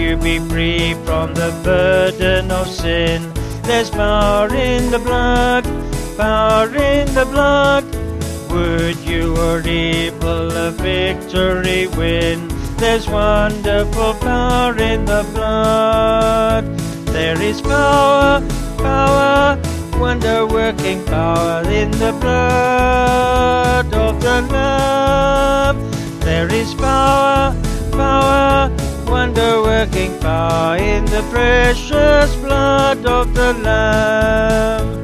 you be free from the burden of sin? There's power in the blood, power in the blood. Would you or evil a victory win? There's wonderful power in the blood. There is power, power, wonder-working power in the blood of the Lamb. There is power, power, wonder-working power in the precious blood of the Lamb.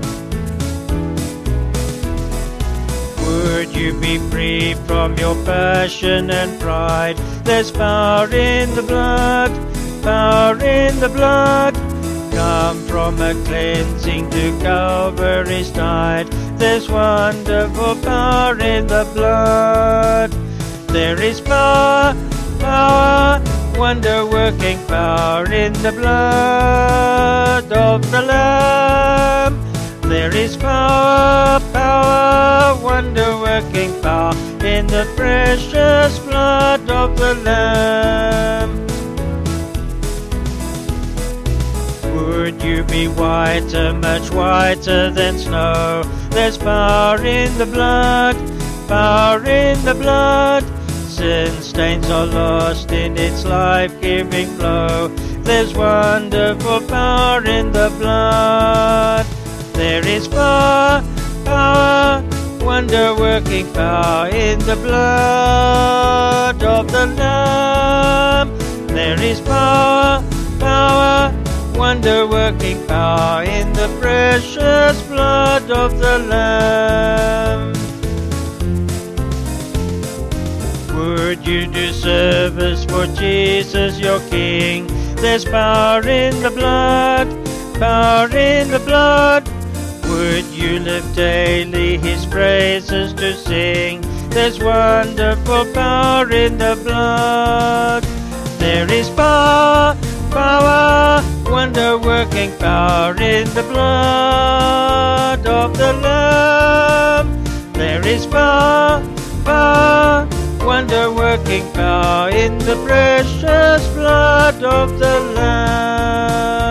Would you be free from your passion and pride? There's power in the blood, power in the blood. Come from a cleansing to Calvary's tide. There's wonderful power in the blood. There is power, power, wonder-working power in the blood of the Lamb. There is power, power, wonder-working power in the precious blood of the Lamb. Would you be whiter, much whiter than snow? There's power in the blood, power in the blood. Sin stains are lost in its life-giving flow. There's wonderful power in the blood. There is power, power, wonder-working power in the blood of the Lamb. There is power, power, wonder-working power in the precious blood of the Lamb. Would you do service for Jesus your King? There's power in the blood, power in the blood. Would you live daily His praises to sing? There's wonderful power in the blood. There is power, power, wonder-working power in the blood of the Lamb. There is power, power, wonder-working power in the precious blood of the Lamb.